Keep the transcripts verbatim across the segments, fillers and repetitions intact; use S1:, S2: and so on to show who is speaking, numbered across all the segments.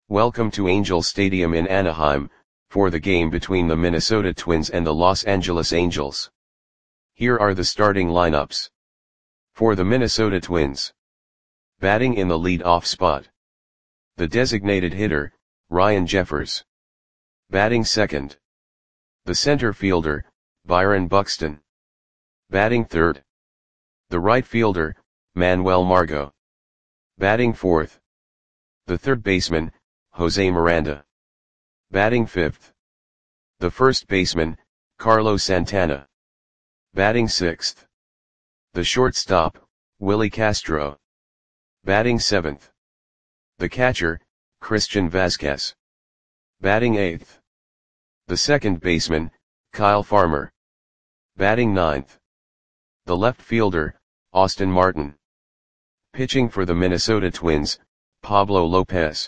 S1: Welcome to Angel Stadium in Anaheim, for the game between the Minnesota Twins and the Los Angeles Angels. Here are the starting lineups. For the Minnesota Twins. Batting in the lead-off spot. The designated hitter, Ryan Jeffers. Batting second. The center fielder, Byron Buxton. Batting third. The right fielder, Manuel Margot. Batting fourth. The third baseman, Jose Miranda. Batting fifth. The first baseman, Carlos Santana. Batting sixth. The shortstop, Willie Castro. Batting seventh. The catcher, Christian Vazquez. Batting eighth. The second baseman, Kyle Farmer. Batting ninth. The left fielder, Austin Martin. Pitching for the Minnesota Twins, Pablo Lopez.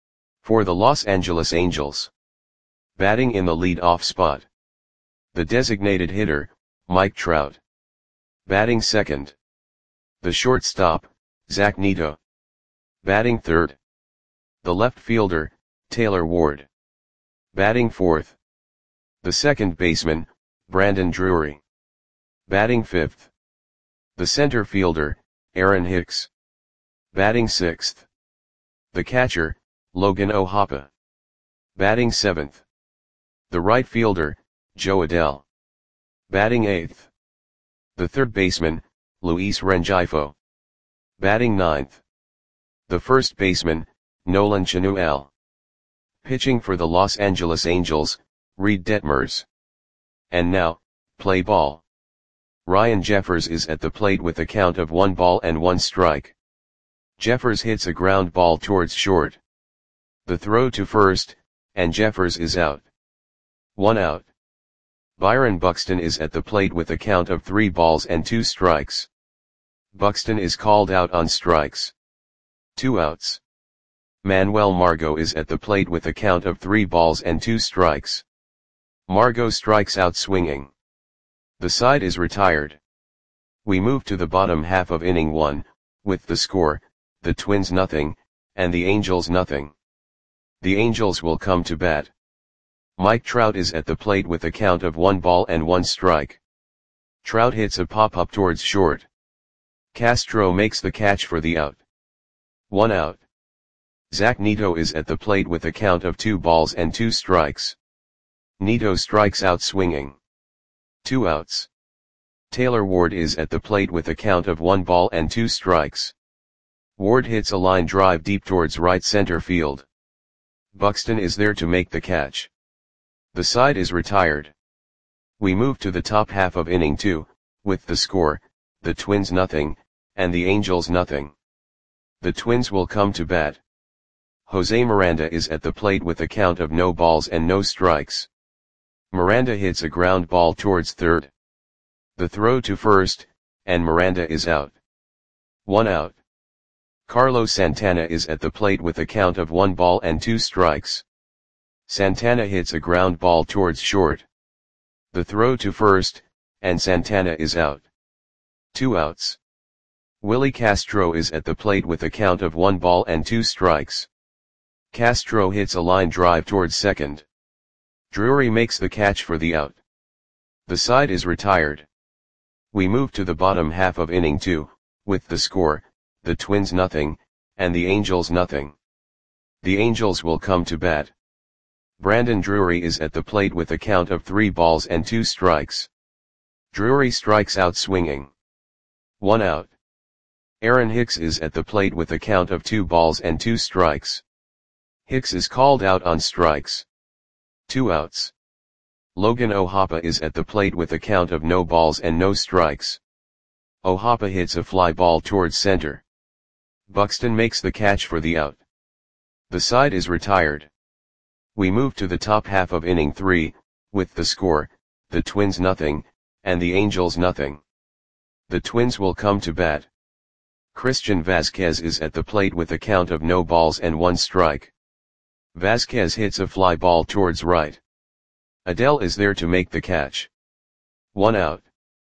S1: For the Los Angeles Angels. Batting in the lead-off spot. The designated hitter, Mike Trout. Batting second. The shortstop, Zach Neto. Batting third. The left fielder, Taylor Ward. Batting fourth. The second baseman, Brandon Drury. Batting fifth. The center fielder, Aaron Hicks. Batting sixth. The catcher, Logan O'Hoppe. Batting seventh. The right fielder, Joe Adell. Batting eighth. The third baseman, Luis Rengifo. Batting ninth. The first baseman, Nolan Chanuel. Pitching for the Los Angeles Angels, Reed Detmers. And now, play ball. Ryan Jeffers is at the plate with a count of one ball and one strike. Jeffers hits a ground ball towards short. The throw to first, and Jeffers is out. One out. Byron Buxton is at the plate with a count of three balls and two strikes. Buxton is called out on strikes. Two outs. Manuel Margot is at the plate with a count of three balls and two strikes. Margot strikes out swinging. The side is retired. We move to the bottom half of inning one, with the score, the Twins nothing, and the Angels nothing. The Angels will come to bat. Mike Trout is at the plate with a count of one ball and one strike. Trout hits a pop-up towards short. Castro makes the catch for the out. One out. Zach Neto is at the plate with a count of two balls and two strikes. Neto strikes out swinging. Two outs. Taylor Ward is at the plate with a count of one ball and two strikes. Ward hits a line drive deep towards right center field. Buxton is there to make the catch. The side is retired. We move to the top half of inning two, with the score, the Twins nothing, and the Angels nothing. The Twins will come to bat. Jose Miranda is at the plate with a count of no balls and no strikes. Miranda hits a ground ball towards third. The throw to first, and Miranda is out. One out. Carlos Santana is at the plate with a count of one ball and two strikes. Santana hits a ground ball towards short. The throw to first, and Santana is out. Two outs. Willie Castro is at the plate with a count of one ball and two strikes. Castro hits a line drive towards second. Drury makes the catch for the out. The side is retired. We move to the bottom half of inning two, with the score, the Twins nothing, and the Angels nothing. The Angels will come to bat. Brandon Drury is at the plate with a count of three balls and two strikes. Drury strikes out swinging. One out. Aaron Hicks is at the plate with a count of two balls and two strikes. Hicks is called out on strikes. Two outs. Logan O'Hoppe is at the plate with a count of no balls and no strikes. O'Hoppe hits a fly ball towards center. Buxton makes the catch for the out. The side is retired. We move to the top half of inning three, with the score, the Twins nothing, and the Angels nothing. The Twins will come to bat. Christian Vazquez is at the plate with a count of no balls and one strike. Vazquez hits a fly ball towards right. Adell is there to make the catch. One out.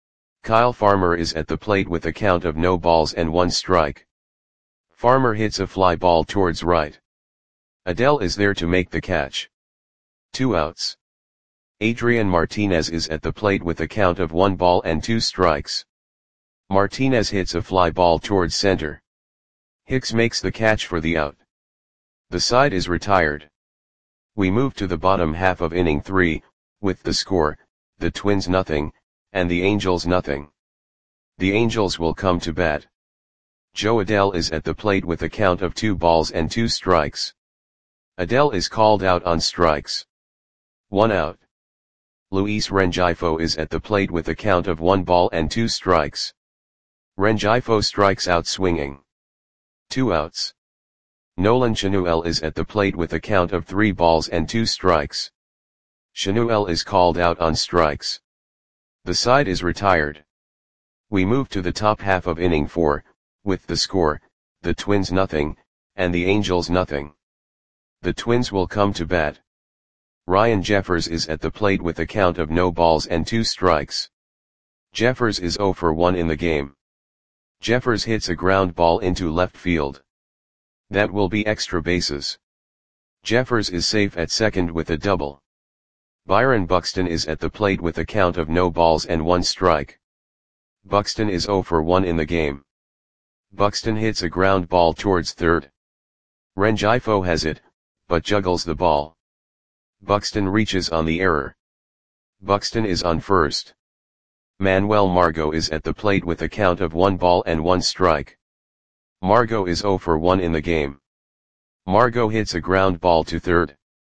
S1: Kyle Farmer is at the plate with a count of no balls and one strike. Farmer hits a fly ball towards right. Adele is there to make the catch. Two outs. Adrian Martinez is at the plate with a count of one ball and two strikes. Martinez hits a fly ball towards center. Hicks makes the catch for the out. The side is retired. We move to the bottom half of inning three, with the score, the Twins nothing, and the Angels nothing. The Angels will come to bat. Jo Adell is at the plate with a count of two balls and two strikes. Adell is called out on strikes. One out. Luis Rengifo is at the plate with a count of one ball and two strikes. Rengifo strikes out swinging. Two outs. Nolan Chanuel is at the plate with a count of three balls and two strikes. Chanuel is called out on strikes. The side is retired. We move to the top half of inning four, with the score, the Twins nothing, and the Angels nothing. The Twins will come to bat. Ryan Jeffers is at the plate with a count of no balls and two strikes. Jeffers is oh for one in the game. Jeffers hits a ground ball into left field. That will be extra bases. Jeffers is safe at second with a double. Byron Buxton is at the plate with a count of no balls and one strike. Buxton is oh for one in the game. Buxton hits a ground ball towards third. Rengifo has it, but juggles the ball. Buxton reaches on the error. Buxton is on first. Manuel Margot is at the plate with a count of one ball and one strike. Margot is oh for one in the game. Margot hits a ground ball to third.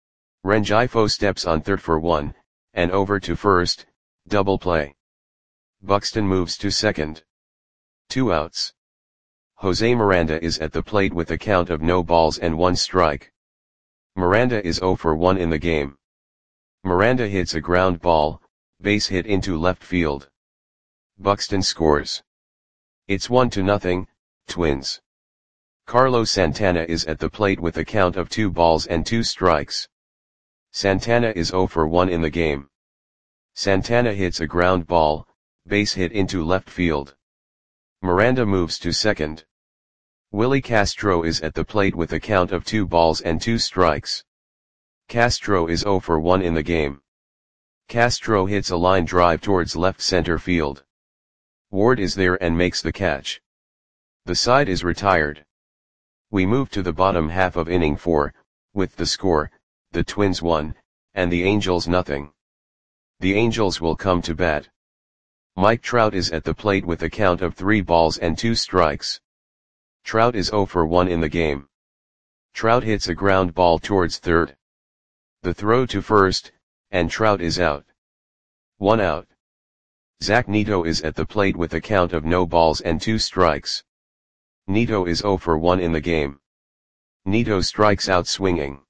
S1: Rengifo steps on third for one, and over to first, double play. Buxton moves to second. Two outs. Jose Miranda is at the plate with a count of no balls and one strike. Miranda is oh for one in the game. Miranda hits a ground ball, base hit into left field. Buxton scores. It's one to nothing, Twins. Carlos Santana is at the plate with a count of two balls and two strikes. Santana is oh for one in the game. Santana hits a ground ball, base hit into left field. Miranda moves to second. Willie Castro is at the plate with a count of two balls and two strikes. Castro is oh for one in the game. Castro hits a line drive towards left center field. Ward is there and makes the catch. The side is retired. We move to the bottom half of inning four, with the score, the Twins one, and the Angels nothing. The Angels will come to bat. Mike Trout is at the plate with a count of three balls and two strikes. Trout is oh for one in the game. Trout hits a ground ball towards third. The throw to first, and Trout is out. One out. Zach Neto is at the plate with a count of no balls and two strikes. Neto is oh for one in the game. Neto strikes out swinging.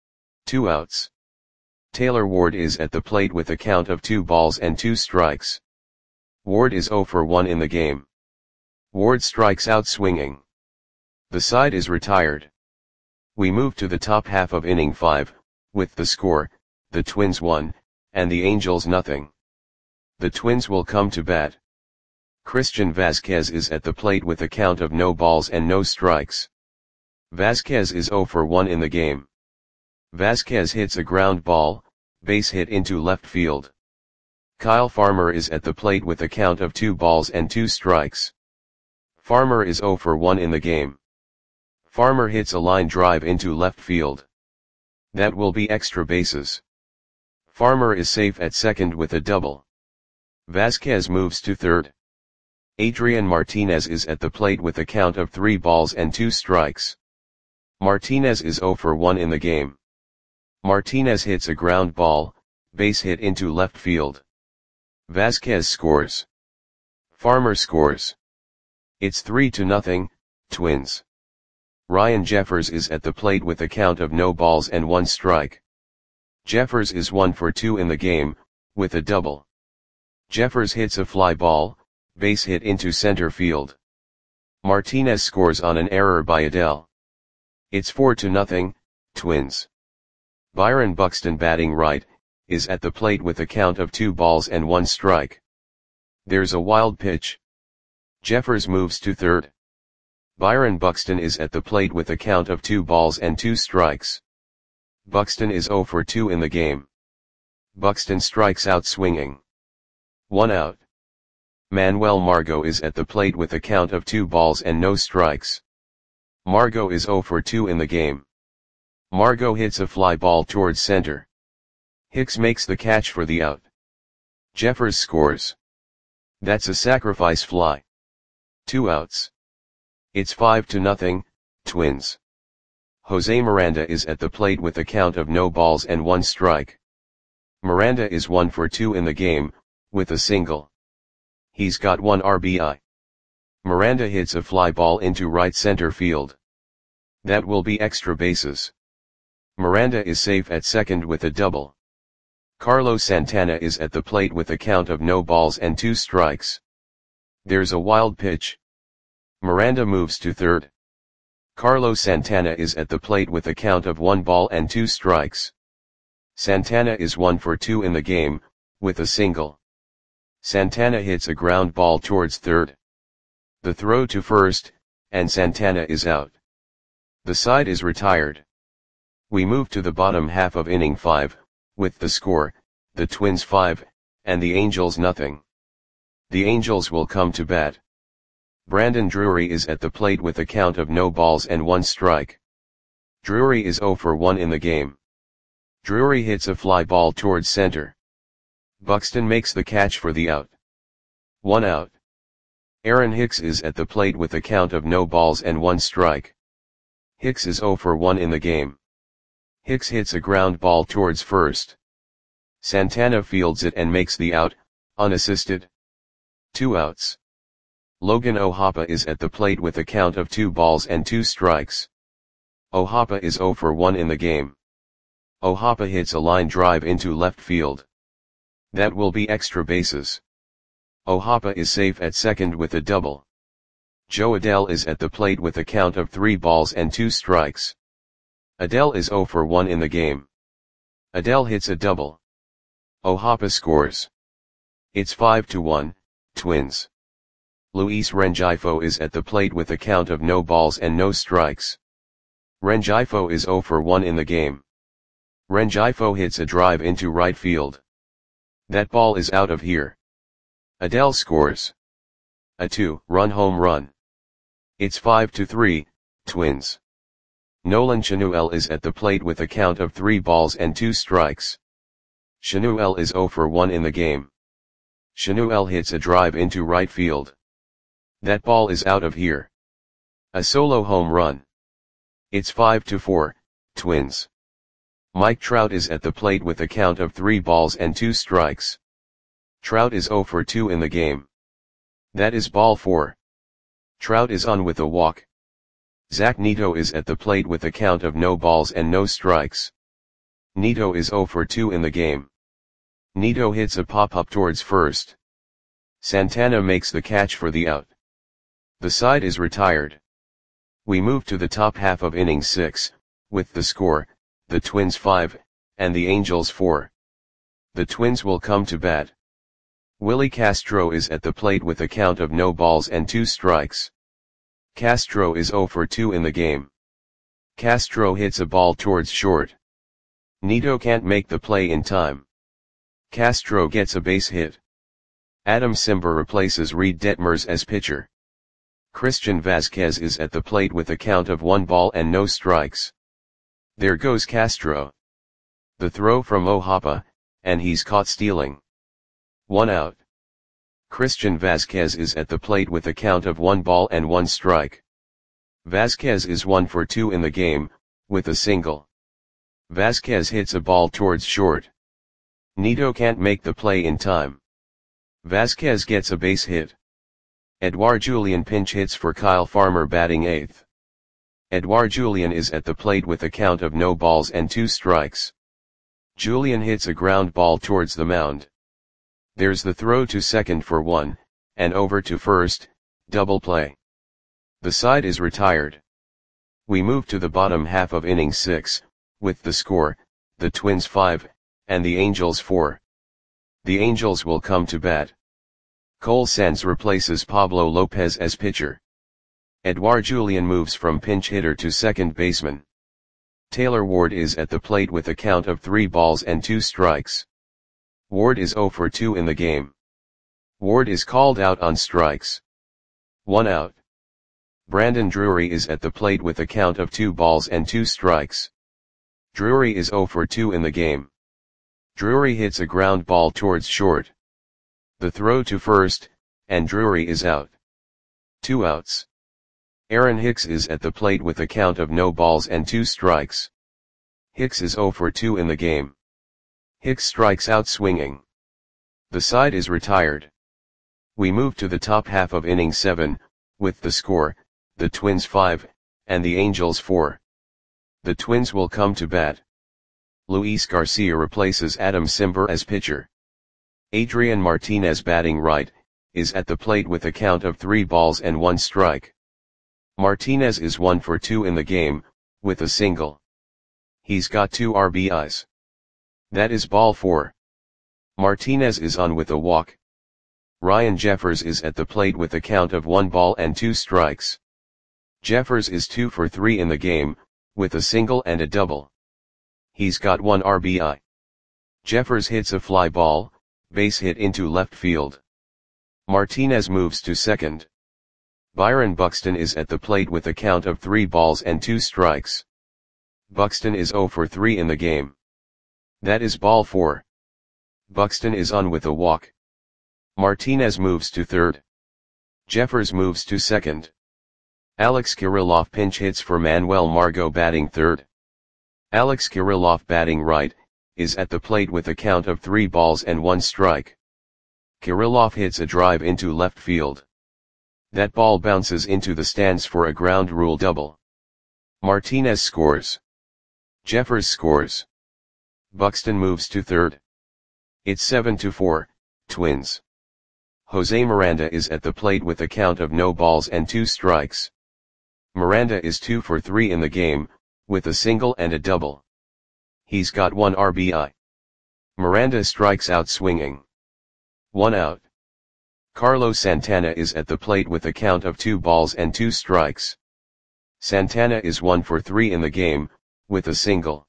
S1: Two outs. Taylor Ward is at the plate with a count of two balls and two strikes. Ward is oh for one in the game. Ward strikes out swinging. The side is retired. We move to the top half of inning five, with the score, the Twins one, and the Angels nothing. The Twins will come to bat. Christian Vazquez is at the plate with a count of no balls and no strikes. Vazquez is oh for one in the game. Vazquez hits a ground ball, base hit into left field. Kyle Farmer is at the plate with a count of two balls and two strikes. Farmer is oh for one in the game. Farmer hits a line drive into left field. That will be extra bases. Farmer is safe at second with a double. Vazquez moves to third. Adrian Martinez is at the plate with a count of three balls and two strikes. Martinez is oh for one in the game. Martinez hits a ground ball, base hit into left field. Vazquez scores. Farmer scores. It's three to nothing, Twins. Ryan Jeffers is at the plate with a count of no balls and one strike. Jeffers is one for two in the game, with a double. Jeffers hits a fly ball, base hit into center field. Martinez scores on an error by Adell. It's four to nothing, Twins. Byron Buxton, batting right, is at the plate with a count of two balls and one strike. There's a wild pitch. Jeffers moves to third. Byron Buxton is at the plate with a count of two balls and two strikes. Buxton is zero for two in the game. Buxton strikes out swinging. One out. Manuel Margot is at the plate with a count of two balls and no strikes. Margot is zero for two in the game. Margot hits a fly ball towards center. Hicks makes the catch for the out. Jeffers scores. That's a sacrifice fly. Two outs. It's five to nothing, Twins. Jose Miranda is at the plate with a count of no balls and one strike. Miranda is one for two in the game, with a single. He's got one R B I. Miranda hits a fly ball into right center field. That will be extra bases. Miranda is safe at second with a double. Carlos Santana is at the plate with a count of no balls and two strikes. There's a wild pitch. Miranda moves to third. Carlos Santana is at the plate with a count of one ball and two strikes. Santana is one for two in the game, with a single. Santana hits a ground ball towards third. The throw to first, and Santana is out. The side is retired. We move to the bottom half of inning five, with the score, the Twins five, and the Angels nothing. The Angels will come to bat. Brandon Drury is at the plate with a count of no balls and one strike. Drury is zero for one in the game. Drury hits a fly ball towards center. Buxton makes the catch for the out. One out. Aaron Hicks is at the plate with a count of no balls and one strike. Hicks is zero for one in the game. Hicks hits a ground ball towards first. Santana fields it and makes the out, unassisted. Two outs. Logan O'Hoppe is at the plate with a count of two balls and two strikes. O'Hoppe is zero for one in the game. O'Hoppe hits a line drive into left field. That will be extra bases. O'Hoppe is safe at second with a double. Joe Adell is at the plate with a count of three balls and two strikes. Adell is zero for one in the game. Adell hits a double. O'Hoppe scores. It's five to one, Twins. Luis Rengifo is at the plate with a count of no balls and no strikes. Rengifo is zero for one in the game. Rengifo hits a drive into right field. That ball is out of here. Adell scores. A two-run home run. It's five to three, Twins. Nolan Chanuel is at the plate with a count of three balls and two strikes. Chanuel is zero for one in the game. Chanuel hits a drive into right field. That ball is out of here. A solo home run. It's five to four, Twins. Mike Trout is at the plate with a count of three balls and two strikes. Trout is zero for two in the game. That is ball four. Trout is on with a walk. Zach Neto is at the plate with a count of no balls and no strikes. Neto is zero for two in the game. Neto hits a pop-up towards first. Santana makes the catch for the out. The side is retired. We move to the top half of inning six, with the score, the Twins five, and the Angels four. The Twins will come to bat. Willie Castro is at the plate with a count of no balls and two strikes. Castro is zero for two in the game. Castro hits a ball towards short. Neto can't make the play in time. Castro gets a base hit. Adam Simber replaces Reed Detmers as pitcher. Christian Vazquez is at the plate with a count of one ball and no strikes. There goes Castro. The throw from O'Hoppe, and he's caught stealing. One out. Christian Vazquez is at the plate with a count of one ball and one strike. Vazquez is one for two in the game, with a single. Vazquez hits a ball towards short. Neto can't make the play in time. Vazquez gets a base hit. Edouard Julien pinch hits for Kyle Farmer batting eighth. Edouard Julien is at the plate with a count of no balls and two strikes. Julien hits a ground ball towards the mound. There's the throw to second for one, and over to first, double play. The side is retired. We move to the bottom half of inning six, with the score, the Twins five, and the Angels four. The Angels will come to bat. Cole Sands replaces Pablo Lopez as pitcher. Edouard Julien moves from pinch hitter to second baseman. Taylor Ward is at the plate with a count of three balls and two strikes. Ward is zero for two in the game. Ward is called out on strikes. One out. Brandon Drury is at the plate with a count of two balls and two strikes. Drury is zero for two in the game. Drury hits a ground ball towards short. The throw to first, and Drury is out. Two outs. Aaron Hicks is at the plate with a count of no balls and two strikes. Hicks is zero for two in the game. Hicks strikes out swinging. The side is retired. We move to the top half of inning seven, with the score, the Twins five, and the Angels four. The Twins will come to bat. Luis Garcia replaces Adam Cimber as pitcher. Adrian Martinez, batting right, is at the plate with a count of three balls and one strike. Martinez is one for two in the game, with a single. He's got two R B Is. That is ball four. Martinez is on with a walk. Ryan Jeffers is at the plate with a count of one ball and two strikes. Jeffers is two for three in the game, with a single and a double. He's got one R B I. Jeffers hits a fly ball, base hit into left field. Martinez moves to second. Byron Buxton is at the plate with a count of three balls and two strikes. Buxton is zero for three in the game. That is ball four. Buxton is on with a walk. Martinez moves to third. Jeffers moves to second. Alex Kirilloff pinch hits for Manuel Margot, batting third. Alex Kirilloff, batting right, is at the plate with a count of three balls and one strike. Kirilloff hits a drive into left field. That ball bounces into the stands for a ground rule double. Martinez scores. Jeffers scores. Buxton moves to third. It's seven to four, Twins. Jose Miranda is at the plate with a count of no balls and two strikes. Miranda is two for three in the game, with a single and a double. He's got one R B I. Miranda strikes out swinging. One out. Carlos Santana is at the plate with a count of two balls and two strikes. Santana is one for three in the game, with a single.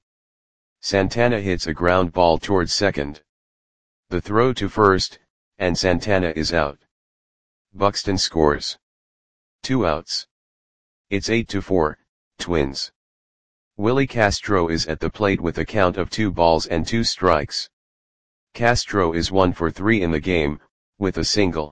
S1: Santana hits a ground ball towards second. The throw to first, and Santana is out. Buxton scores. Two outs. It's eight to four, Twins. Willie Castro is at the plate with a count of two balls and two strikes. Castro is one for three in the game, with a single.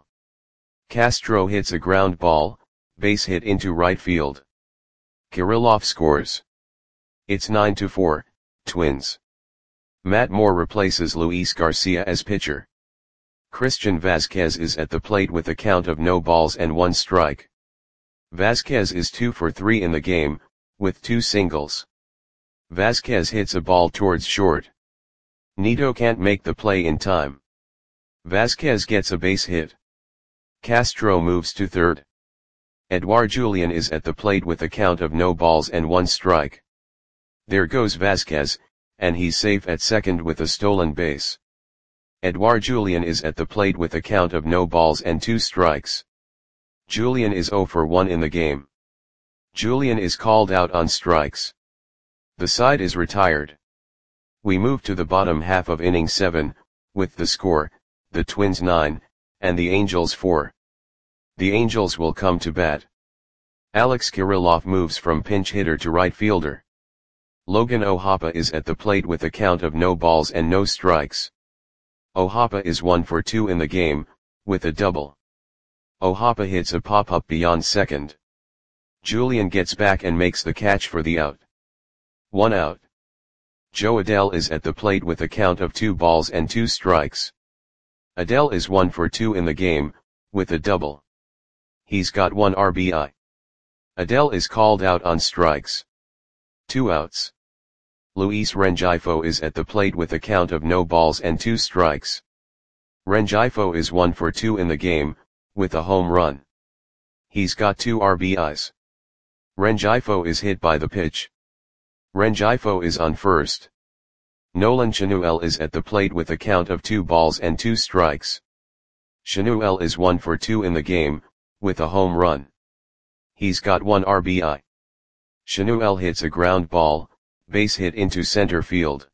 S1: Castro hits a ground ball, base hit into right field. Kirilloff scores. It's nine to four, Twins. Matt Moore replaces Luis Garcia as pitcher. Christian Vazquez is at the plate with a count of no balls and one strike. Vazquez is two for three in the game, with two singles. Vazquez hits a ball towards short. Nito can't make the play in time. Vazquez gets a base hit. Castro moves to third. Edouard Julien is at the plate with a count of no balls and one strike. There goes Vazquez, and he's safe at second with a stolen base. Edouard Julien is at the plate with a count of no balls and two strikes. Julien is zero for one in the game. Julien is called out on strikes. The side is retired. We move to the bottom half of inning seven, with the score, the Twins nine, and the Angels four. The Angels will come to bat. Alex Kirilloff moves from pinch hitter to right fielder. Logan O'Hoppe is at the plate with a count of no balls and no strikes. O'Hoppe is one for two in the game, with a double. O'Hoppe hits a pop-up beyond second. Julien gets back and makes the catch for the out. One out. Joe Adell is at the plate with a count of two balls and two strikes. Adell is one for two in the game, with a double. He's got one R B I. Adell is called out on strikes. Two outs. Luis Rengifo is at the plate with a count of no balls and two strikes. Rengifo is one for two in the game, with a home run. He's got two R B Is. Rengifo is hit by the pitch. Rengifo is on first. Nolan Chanuel is at the plate with a count of two balls and two strikes. Chanuel is one for two in the game, with a home run. He's got one R B I. Chanuel hits a ground ball, base hit into center field.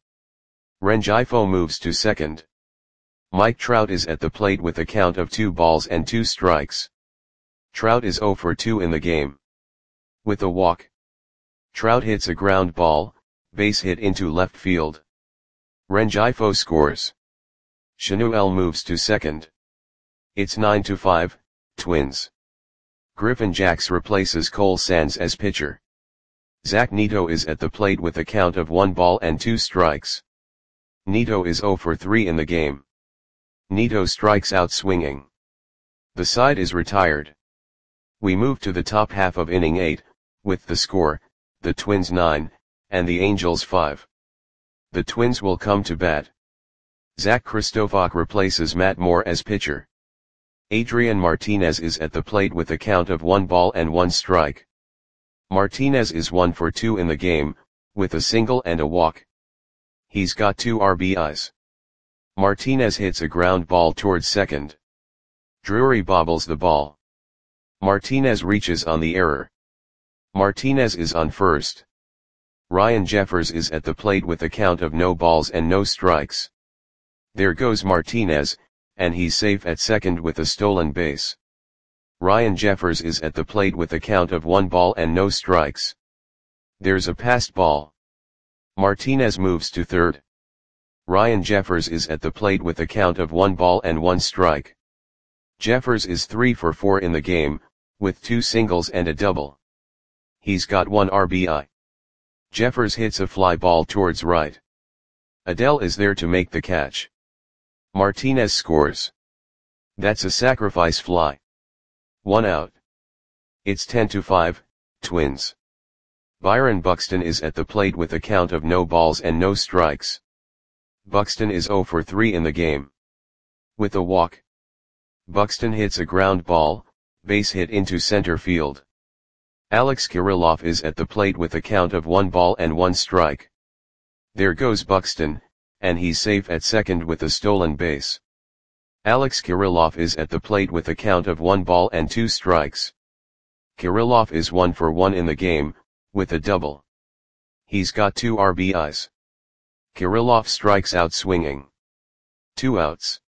S1: Rengifo moves to second. Mike Trout is at the plate with a count of two balls and two strikes. Trout is zero for two in the game. With a walk, Trout hits a ground ball, base hit into left field. Rengifo scores. Shanuel moves to second. It's nine to five, Twins. Griffin Jax replaces Cole Sands as pitcher. Zach Neto is at the plate with a count of one ball and two strikes. Neto is zero for three in the game. Neto strikes out swinging. The side is retired. We move to the top half of inning eight, with the score, the Twins nine, and the Angels five. The Twins will come to bat. Zach Kristofak replaces Matt Moore as pitcher. Adrian Martinez is at the plate with a count of one ball and one strike. Martinez is one for two in the game, with a single and a walk. He's got two R B Is. Martinez hits a ground ball towards second. Drury bobbles the ball. Martinez reaches on the error. Martinez is on first. Ryan Jeffers is at the plate with a count of no balls and no strikes. There goes Martinez, and he's safe at second with a stolen base. Ryan Jeffers is at the plate with a count of one ball and no strikes. There's a passed ball. Martinez moves to third. Ryan Jeffers is at the plate with a count of one ball and one strike. Jeffers is three for four in the game, with two singles and a double. He's got one R B I. Jeffers hits a fly ball towards right. Adele is there to make the catch. Martinez scores. That's a sacrifice fly. One out. It's ten to five, Twins. Byron Buxton is at the plate with a count of no balls and no strikes. Buxton is zero for three in the game. With a walk, Buxton hits a ground ball, base hit into center field. Alex Kirilloff is at the plate with a count of one ball and one strike. There goes Buxton, and he's safe at second with a stolen base. Alex Kirilloff is at the plate with a count of one ball and two strikes. Kirilloff is one for one in the game, with a double. He's got two R B Is. Kirilloff strikes out swinging. Two outs.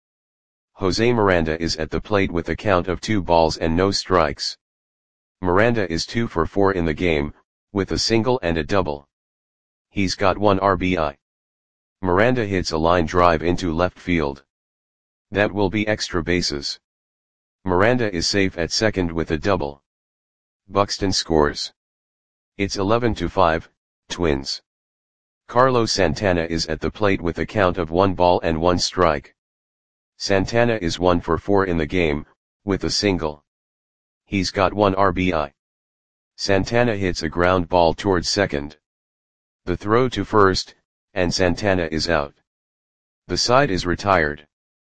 S1: Jose Miranda is at the plate with a count of two balls and no strikes. Miranda is two for four in the game, with a single and a double. He's got one R B I. Miranda hits a line drive into left field. That will be extra bases. Miranda is safe at second with a double. Buxton scores. It's eleven to five, Twins. Carlos Santana is at the plate with a count of one ball and one strike. Santana is one for four in the game, with a single. He's got one R B I. Santana hits a ground ball towards second. The throw to first, and Santana is out. The side is retired.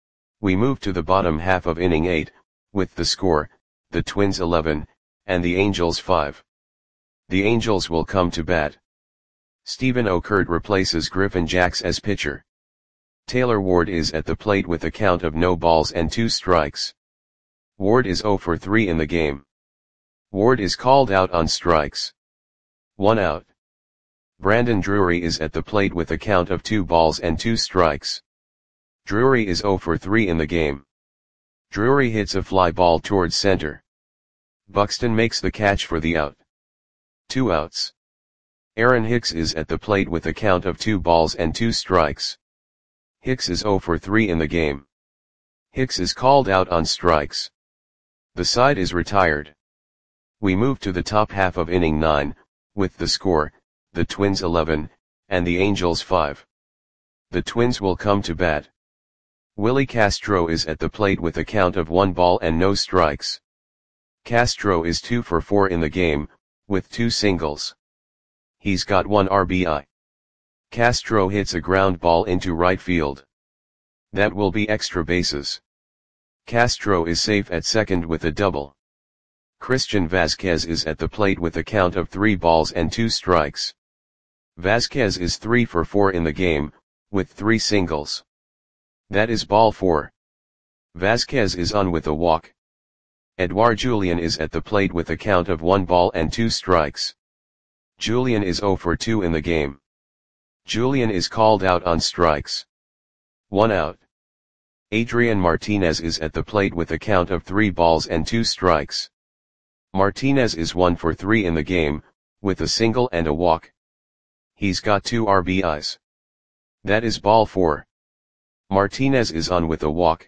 S1: We move to the bottom half of inning eight, with the score, the Twins eleven, and the Angels five. The Angels will come to bat. Stephen Okert replaces Griffin Jax as pitcher. Taylor Ward is at the plate with a count of no balls and two strikes. Ward is zero for three in the game. Ward is called out on strikes. One out. Brandon Drury is at the plate with a count of two balls and two strikes. Drury is zero for three in the game. Drury hits a fly ball towards center. Buxton makes the catch for the out. Two outs. Aaron Hicks is at the plate with a count of two balls and two strikes. Hicks is zero for three in the game. Hicks is called out on strikes. The side is retired. We move to the top half of inning nine, with the score, the Twins eleven, and the Angels five. The Twins will come to bat. Willie Castro is at the plate with a count of one ball and no strikes. Castro is two for four in the game, with two singles. He's got one R B I. Castro hits a ground ball into right field. That will be extra bases. Castro is safe at second with a double. Christian Vazquez is at the plate with a count of three balls and two strikes. Vazquez is three for four in the game, with three singles. That is ball four. Vazquez is on with a walk. Edouard Julien is at the plate with a count of one ball and two strikes. Julien is zero for two in the game. Julian is called out on strikes. One out. Adrian Martinez is at the plate with a count of three balls and two strikes. Martinez is one for three in the game, with a single and a walk. He's got two R B Is. That is ball four. Martinez is on with a walk.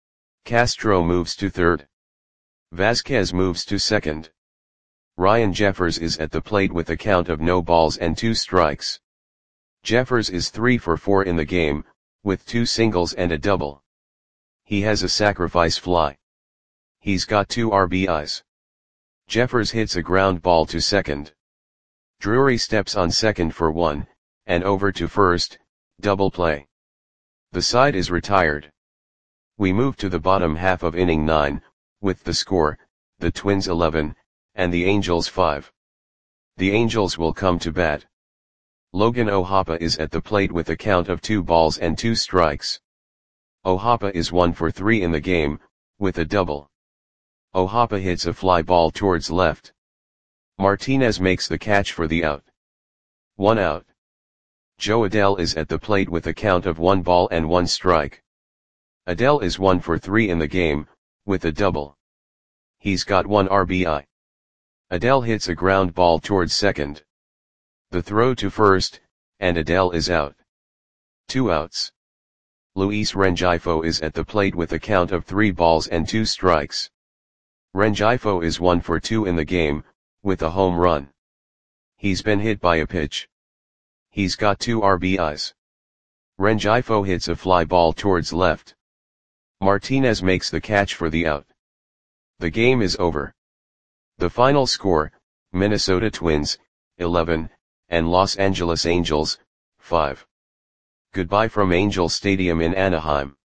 S1: Castro moves to third. Vasquez moves to second. Ryan Jeffers is at the plate with a count of no balls and two strikes. Jeffers is three for four in the game, with two singles and a double. He has a sacrifice fly. He's got two R B Is. Jeffers hits a ground ball to second. Drury steps on second for one, and over to first, double play. The side is retired. We move to the bottom half of inning nine, with the score, the Twins eleven, and the Angels five. The Angels will come to bat. Logan O'Hoppe is at the plate with a count of two balls and two strikes. O'Hoppe is one for three in the game, with a double. O'Hoppe hits a fly ball towards left. Martinez makes the catch for the out. One out. Joe Adell is at the plate with a count of one ball and one strike. Adell is one for three in the game, with a double. He's got one R B I. Adell hits a ground ball towards second. The throw to first, and Adell is out. Two outs. Luis Rengifo is at the plate with a count of three balls and two strikes. Rengifo is one for two in the game, with a home run. He's been hit by a pitch. He's got two R B Is. Rengifo hits a fly ball towards left. Martinez makes the catch for the out. The game is over. The final score, Minnesota Twins, eleven, and Los Angeles Angels, five. Goodbye from Angel Stadium in Anaheim.